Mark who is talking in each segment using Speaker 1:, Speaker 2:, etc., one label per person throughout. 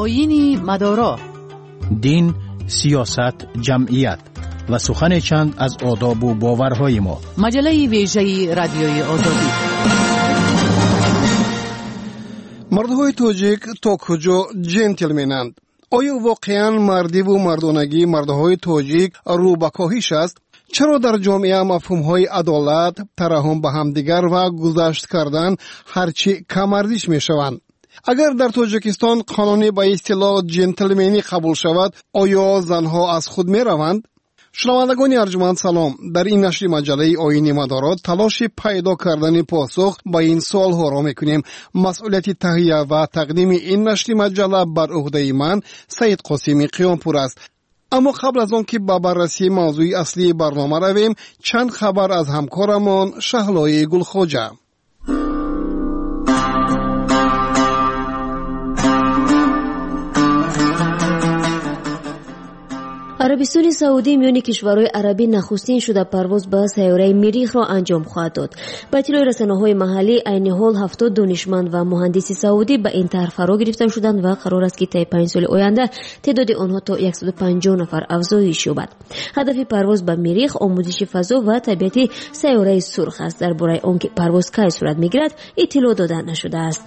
Speaker 1: آیین مدارا،
Speaker 2: دین، سیاست، جمعیت و سخن چند از آداب و باورهای ما.
Speaker 1: مجله ویژه رادیوی آزادی.
Speaker 3: مردهای تاجیک تا کجا جنتلمنند؟ آیا واقعا مردی و مردانگی مردهای تاجیک رو به کاهش است؟ چرا در جامعه مفهوم‌های عدالت، ترحم به همدیگر و گذشت کردن هرچی کم‌اردیش می‌شوند؟ اگر در تاجیکستان قانونی به اصطلاح جنتلمنی قبول شود، آیا زنها از خود می‌روند؟ شنوندگان ارجمند سلام. در این نشر مجله آیین مدارات تلاش پیدا کردن پاسخ به این سوال‌ها را می‌کنیم. مسئولیت تهیه و تقدیم این نشر مجله بر عهده من سید قاسمی قیامپور است. اما قبل از آن که به بررسی موضوع اصلی برنامه رویم، چند خبر از همکارمان شهلای گلخواجه.
Speaker 4: عربستان سعودی میان کشورهای عربی نخستین شده پرواز به سیاره مریخ را انجام خواهد داد. به اطلاع رسانه‌های محلی، عین حال 70 دانشمند و مهندس سعودی به این طرح فرا گرفته شدند و قرار است که طی 5 سال آینده تعداد آنها تا 150 نفر افزایش یابد. هدف پرواز به مریخ آموزش فضا و طبیعت سیاره سرخ است. درباره آنکه پرواز کی صورت می‌گیرد اطلاع داده نشده است.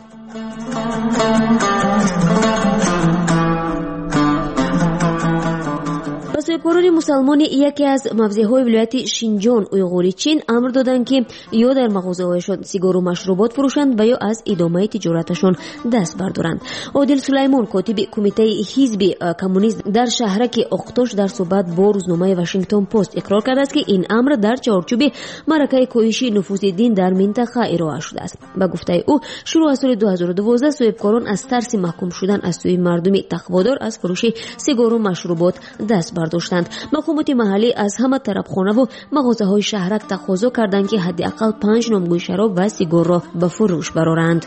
Speaker 4: سویبکاران مسلمان یکی از موضع‌های ولایت شینجان اویغوری چین امر دادند که یا در مغازه‌هایشان سیگار و مشروبات فروشند و یا از ادامه تجارتشان دست بردارند. عادل سلیمان، کاتب کمیته حزب کمونیست در شهرک اقتاش، در صحبت با روزنامه واشنگتن پست اقرار کرده است که این امر در چارچوب معرکه کاهش نفوذ دین در منطقه ارائه شده است. با گفته او، شروع از سال 2012 سویبکاران از ترس محکوم شدن از سوی مردم تقوادار از فروش سیگار و مشروبات دست برداشتند. مقامات محلی از همه طرفخانه و مغازه‌های شهرک تقاضا کردند که حداقل 5 نامگوی شراب و سیگار را به فروش برآورند.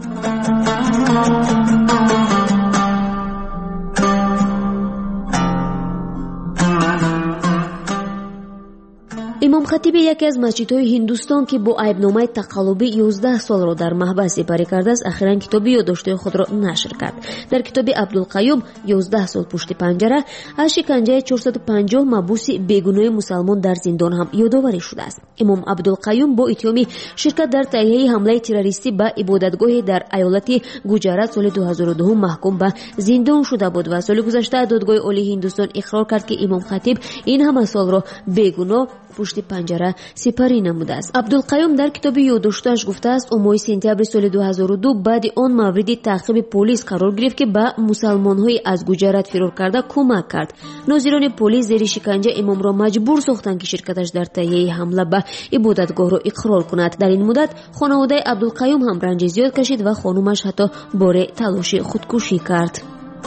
Speaker 4: امام خطیب یکی از مسجدهای هندوستان که با عیبنامه تقلبی 11 سال را در محبس سپری کرده است، اخیراً کتاب یادداشت‌های خود را نشر کرد. در کتاب عبدالقیوم 11 سال پشت پنجره از شکنجه 450 محبوس بیگناه مسلمان در زندان هم یادآوری شده است. امام عبدالقیوم با اتهام شرکت در تهیه حمله تروریستی به عبادتگاهی در ایالت گوجرات سال 2002 محکوم به زندان شده بود و سال گذشته دادگاه عالی هندوستان اقرار کرد که امام خطیب این همه سال را بیگناه پشت پنجره سپری نموده است. عبدالقیوم در کتاب یادداشتش گفته است ماه سپتامبر سال 2002 بعد آن مورد تعقیب پلیس قرار گرفت که به مسلمان‌های از گوجرات فرار کرده کمک کرد. ناظران پلیس زیر شکنجه امام را مجبور ساختند که شرکتش در تهیه حمله به عبادتگاه را اقرار کند. در این مدت خانواده عبدالقیوم هم رنج زیاد کشید و خانومش حتی بار تلاش خودکشی کرد.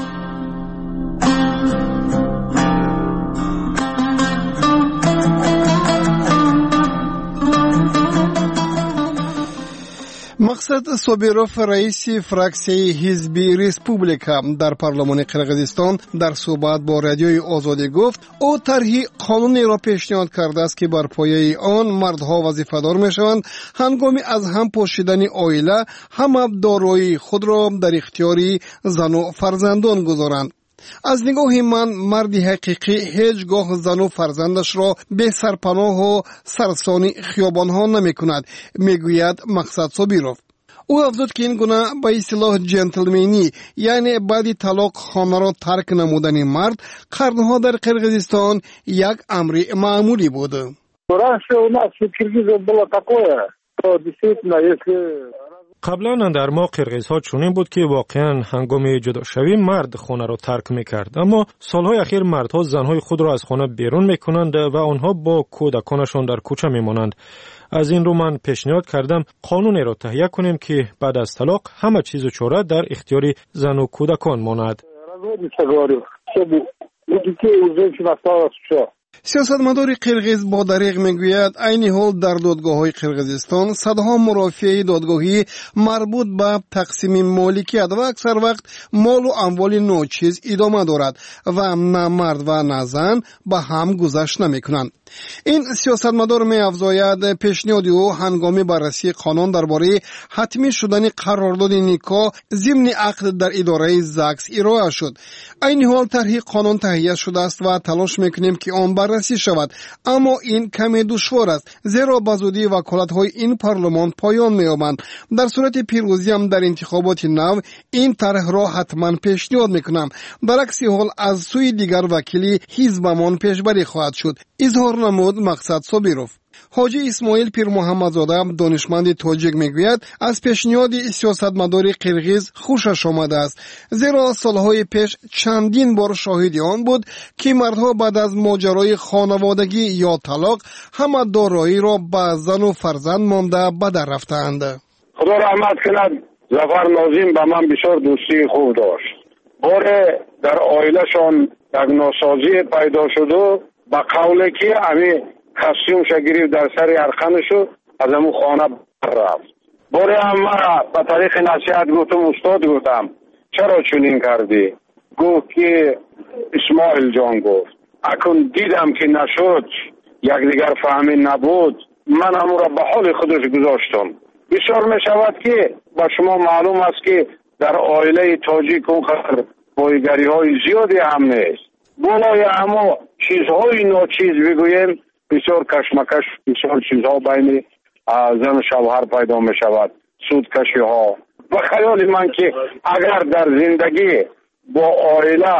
Speaker 3: مقصد صابیروف، رئیس فراکسیون حزب ریسپوبلیکا در پارلمان قرقیزستان، در صحبت با رادیوی آزادی گفت او طرح قانونی را پیشنهاد کرده است که بر پایه آن مردها وظیفه‌دار میشوند هنگام از هم پاشیدن عائله همه دارایی خود را در اختیار زن و فرزندان گذارند. از نگاه من مردی حقیقی هیچگاه زن و فرزندش را به سرپناه و سرسانی خیابانها نمی کند، میگوید مقصد صابیروف. او افزود که این گونه به اصطلاح جنتلمنی، یعنی بعد طلاق خانه را ترک نمودن مرد، قرنها در قرقیزستان یک امر معمولی بود.
Speaker 5: قبلا در ما قرقیزها چنین بود که واقعا هنگام جدا شوی مرد خانه را ترک میکرد، اما سالهای اخیر مردها زنهای خود را از خانه بیرون میکنند و آنها با کودکانشان در کوچه میمانند. از این رو من پیشنهاد کردم قانونی را تهیه کنیم که بعد از طلاق همه چیز و چاره در اختیار زن و کودکان ماند.
Speaker 3: سیاستمدار قرقیز با دریغ میگوید عین حال در دادگاه‌های قرقیزستان صدها مرافعه دادگاهی مربوط به تقسیم مالکیت و اکثر وقت مال و اموال ناچیز ادامه دارد و نه مرد و نه زن به هم گذشت نمی‌کنند. این سیاستمدار می‌افزاید پیشنهاد او هنگام بررسی قانون درباره حتمی شدن قرارداد نیکا ضمن عقد در اداره زاکس ارائه شد. این حال طرح قانون تهیه شده است و تلاش می‌کنیم که آن بررسی شود، اما این کمی دشوار است زیرا به زودی وکالت‌های این پارلمان پایان می‌یابند. در صورت پیروزی هم در انتخابات نو این طرح را حتما پیشنهاد می‌کنم. در عکس حال از سوی دیگر وکیلی حزبمان پیشبری خواهد شد، اظهار نمود مقصد صابیروف. حاجی اسماعیل پیر محمدزاده دانشمند تاجیک میگوید از پیشنهاد سیاستمدار قرغیز خوشش آمده است، زیرا سالهای پیش چندین بار شاهد آن بود که مردها بعد از ماجرای خانوادگی یا طلاق همه دارایی را به زن و فرزند مانده به در رفتند.
Speaker 6: خدا رحمت کند ظفر ناظم به من بسیار دوستی خوب داشت. بار در عائله‌شان یک ناسازی پیدا شد و به قوله که امی کاستیوم شگیری در سر ارخانشو از امو خانه رفت. باره هم به طریق نصیحت گفتم استاد گفتم چرا چنین کردی؟ گفت که اسماعیل جان گفت اکن دیدم که نشد یک دیگر فهمی نبود من امو را به حال خودش گذاشتم. بسیار می شود که با شما معلوم است که در عائله تاجیک اونقدر بایگری های زیادی هم نیست. بالای همه چیزهای ناچیز بگویم بسیار کشمکش بسیار چیزها بین زن و شوهر پیدا می شود، سودکشی ها. و خیال من که اگر در زندگی با عائله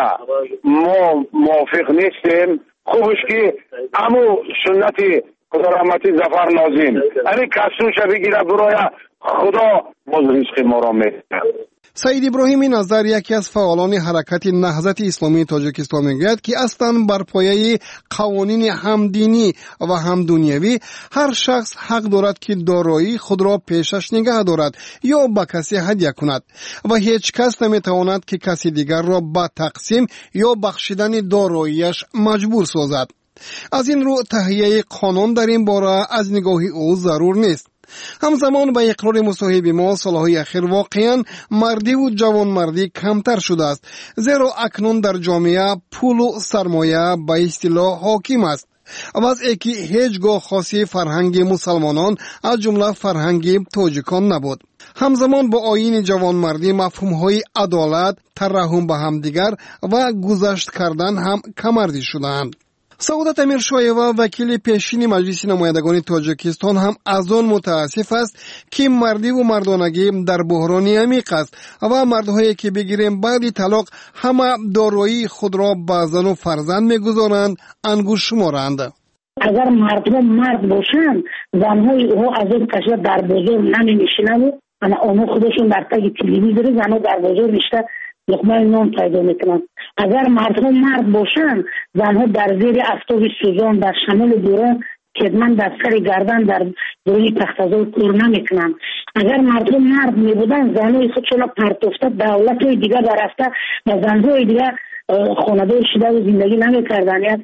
Speaker 6: ما موافق نیستیم خوبش که امو سنتی خدا رحمتی ظفر ناظم یعنی کسوش بگیره برای خدا باز رزق ما را میده.
Speaker 3: سعید ابراهیمی نظر یکی از فعالان حرکت نهضت اسلامی تاجیکستان میگوید که اصلا بر پایه قوانین هم دینی و هم دنیوی هر شخص حق دارد که دارایی خود را پیشش نگه دارد یا به کسی هدیه کند و هیچ کس نمیتواند که کسی دیگر را به تقسیم یا بخشیدن داراییش مجبور سازد. از این رو تهیه قانون در این باره از نگاه او ضرور نیست. همزمان با اقرار مصاحب ما سالهای اخیر واقعا مردی و جوانمردی کمتر شده است، زیرا اکنون در جامعه پول و سرمایه به اصطلاح حاکم است. وضعی که هیچگاه خاصی فرهنگ مسلمانان از جمله فرهنگ تاجیکان نبود. همزمان با آیین جوانمردی مفهوم‌های عدالت، ترحم به همدیگر و گذشت کردن هم کمردی شدند. سعادت امیرشایوا وکیل پیشین مجلس نمایندگان تاجیکستان هم از آن متاسف است که مردی و مردانگی در بحرانی عمیق است و مردهایی که بگیریم بعد طلاق همه دارایی خود را به زن و فرزند میگذارند انگوش شمارند.
Speaker 7: اگر مردم مرد باشند زنهای او از این کشور در بازار نمی‌نشینند، آنها خودشون در تگ تلویزیون زنها در بازار نشسته لقمه نان پیدا میکنند. اگر مردم مرد باشند زنها در زیر آفتاب سوزان در شمال بوران خدمت در سر گردن در روی تخت‌زار کار نمیکنند. اگر مردم مرد میبودند زنهای خودشون پرتافته دولت‌های دیگر برفته و زنهای دیگر خانواده شده و زندگی نمیکردند.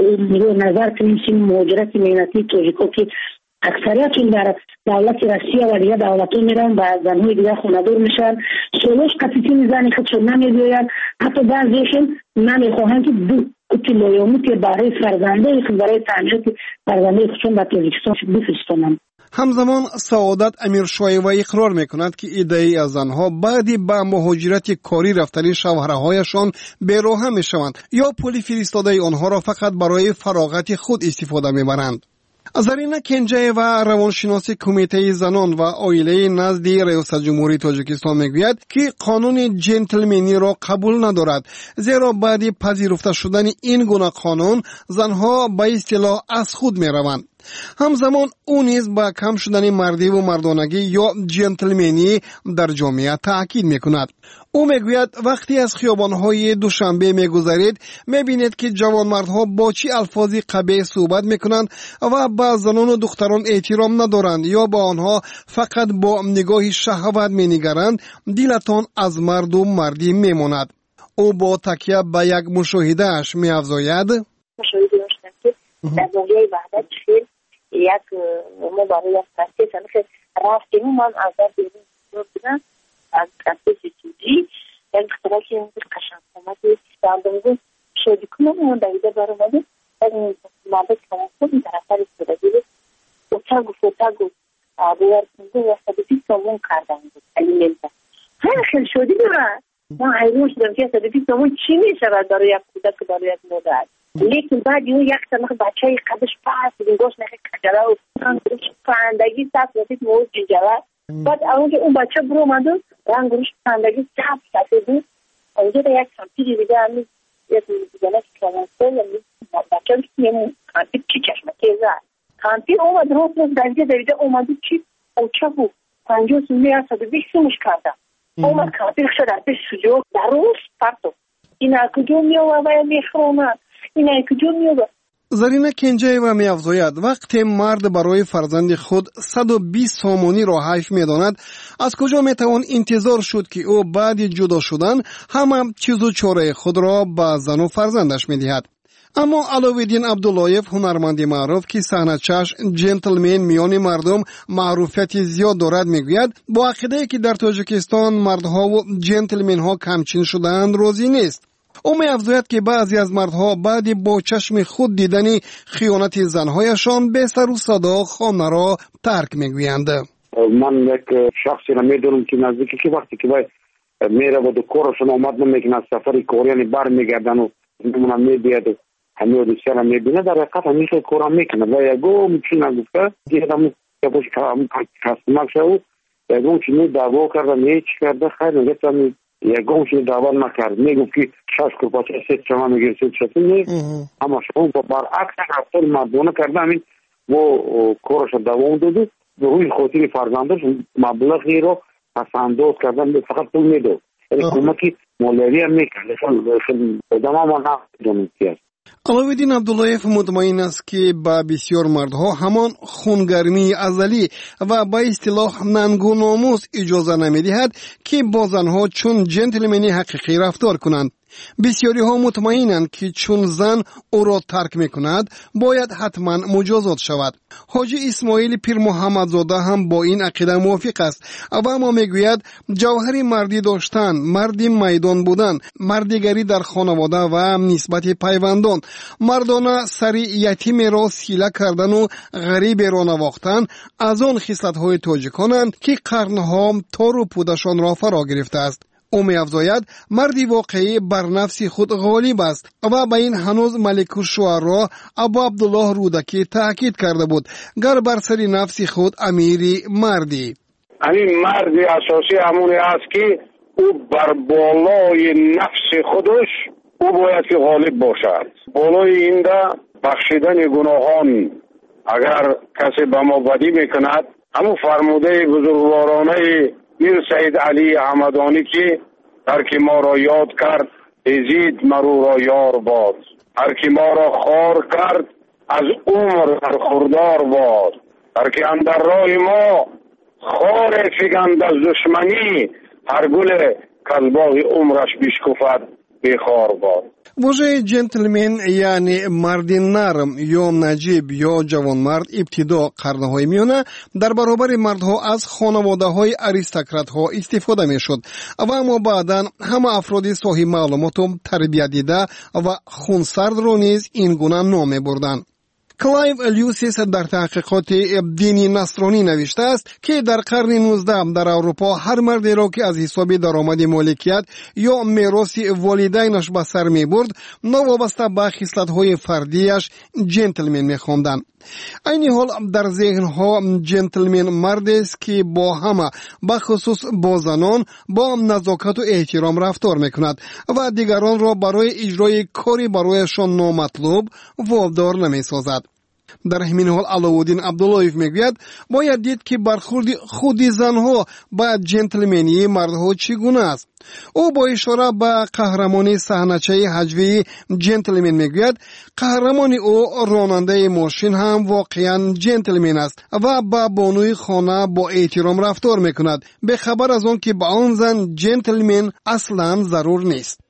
Speaker 7: نظر کنیم مهاجرت مهنتی تاجیک‌ها که اکثریتشون در دولت روسیه و دیگر دولت‌ها میرن و زنهای دیگر خانه‌دار میشن. سولوش قطعی زنی خودشون نمیگویند، حتی بعضیشون نمیخواهند که دو کتی لایومی که برای فرزنده خود برای تعمیرات فرزنده خودشون در تاجیکستان بفرستانند.
Speaker 3: همزمان سعادت امیرشایوا اقرار میکند که ایده‌ای از زنها بعدی به مهاجرت کاری رفتن شوهرهایشان بی‌راه میشوند یا پول فرستاده آنها را فقط برای فراغت خود استفاده میبرند. زرینا کنجای و روانشناس کمیته زنان و عائله نزد ریاست جمهوری تاجیکستان میگوید که قانون جنتلمنی را قبول ندارد، زیرا بعد پذیرفته شدن این گونه قانون زنها به اصطلاح از خود میروند. همزمان او نیز با کم شدن مردی و مردانگی یا جنتلمنی در جامعه تاکید میکند. او میگوید وقتی از خیابان‌های دوشنبه میگذرید میبینید که جوانمردها با چه الفاظی قبیح صحبت میکنند و با زنان و دختران احترام ندارند یا با آنها فقط با نگاه شهوت مینگرند. دلتان از مرد و مردی میماند. او با تکیه به یک مشاهده اش میافزاید
Speaker 8: مشاهده داشتم که در دنیای وحدت خیلی یک ما برای یک تصفیه سنخ رفتیم من از در بیرون بودم از تصفیه چیزی یک اختراع که این قشنگ آمده در دنیا شدی کنم اون دویده بر اومده از این مرده که خود حرام کردن بود الیمنت. هر خیلی شدی برای ما حیران شدم که صدفی زمان چی میشود برای یک کودک و برای یک مادر. لیکن بعد یون یک سمخ بچه قدش پس بینگوش نخی کجله و پرندگی سب رسید موز جنجله. بعد اون بچه برو مندون رنگوش پرندگی سب بود. اونجا دا یک کمپیری دیگه همی یک دیگه کلانسه یعنی بچه بسیم کمپیر چی چشمه تیزه. کمپیر اومد روز دویده اومده چی اوچه بود 50 سومی از 120 سومش کردم. اومد کمپیر شد از پیش سجوک در روز پرتو. این کجا میوه و میخرونه این کجا میوه.
Speaker 3: زرینه کنجایوا می‌افزاید وقتی مرد برای فرزند خود 120 سامانی را حیف می‌داند از کجا می‌توان انتظار شد که او بعد جدا شدن همه چیز و چاره خود را به زن و فرزندش می‌دهد. اما علاوالدین عبداللهیف هنرمند معروف که صحنه‌چش جنتلمن میان مردم معروفیت زیاد دارد میگوید با عقیده‌ای که در تاجیکستان مردها و جنتلمن‌ها کمچین شده‌اند راضی نیست. او می‌افزاید که بعضی از مردها بعد با چشم خود دیدن خیانت زنهایشان به سر و صدا خانه را ترک میگویند.
Speaker 9: من یک شخصی را میدونم که نزدیکی که وقتی که میره و کارشون آمد نمیکنه از سفر کاری یعنی بر میگردن و نمونه میبید و همه دوستان را میبینه در حقیقت همیشه کارا میکنه و یکو میچین نگفته دیدم که باش کستمک شد یکو چینی دعوا کرده میچ کرده خیلی نگفتم یکو چینی دعوا نکرد میگفت که 6 کلپاچه 3 شما میگیر 3 شما میگیر اما شما برعکس رفتار مردونه کرده همین و کارش دوام داده و روی خاطر فرزندش مبلغی رو پسنداز کردن فقط پول میداد یعنی کمکی مالیاتی هم میکنه خیلی ادامه ما نمیدونم که است.
Speaker 3: علاوالدین عبداللهیف مطمئن است که با بسیار مردها همان خونگرمی ازلی و با اصطلاح ننگ و ناموس اجازه نمیدهد که با زنها چون جنتلمنی حقیقی رفتار کنند. بسیاری ها مطمئنند که چون زن او را ترک میکند باید حتما مجازات شود. حاجی اسماعیل پیر محمدزاده هم با این عقیده موافق است و اما میگوید جوهر مردی داشتن، مردی میدان بودن، مردیگری در خانواده و نسبت پیوندان، مردانه سری یتیم را سیله کردن و غریب را نواختن از آن خصلت‌های تاجیکانند که قرنها تار و پودشان را فرا گرفته است. او می‌افزاید مردی واقعی بر نفس خود غالب است و به این هنوز ملک الشعرا ابو عبدالله رودکی تاکید کرده بود گر بر سر نفس خود امیری مردی.
Speaker 6: همین مردی اساسی همونی است که او بر بالای نفس خودش او باید که غالب باشد. بالای اینده بخشیدن گناهان اگر کسی به ما بدی میکند همون فرموده بزرگوارانه میر سید علی احمدانی که هر کی ما را یاد کرد ازید مرو را یار باد، هر کی ما را خار کرد از عمر برخوردار باد، هر کی اندر راه ما خار فگند از دشمنی هر گل کلباغ عمرش بیشکفد بیخار باد.
Speaker 3: واژه جنتلمن یعنی مرد نرم یا نجیب یا جوانمرد ابتدا قرنهای میانه در برابر مردها از خانواده های اریستوکرات ها استفاده می شد و اما بعدا همه افراد صاحب معلومات و تربیت دیده و خونسرد رو نیز این گونه نام می بردن. کلایو لیوسیس در تحقیقات دینی نصرانی نوشته است که در قرن 19 در اروپا هر مردی را که از حساب درآمد مالکیت یا میراث والدینش به سر می برد نوابسته به خصلت‌های فردیش جنتلمن می خواندند. این حال در ذهنها جنتلمن مردی است که با همه بخصوص با زنان با نزاکت و احترام رفتار میکند و دیگران را برای اجرای کاری برایشان نامطلوب وادار نمیسازد. در همین حال علاوالدین عبداللهیف میگوید باید دید که برخورد خودی زنها با جنتلمنی مردها چگونه است. او با اشاره به قهرمانی صحنه‌چه هجوی جنتلمن میگوید قهرمانی او راننده ماشین هم واقعا جنتلمن است و با بانوی خانه با احترام رفتار میکند به خبر از آن که با آن زن جنتلمن اصلا ضرور نیست.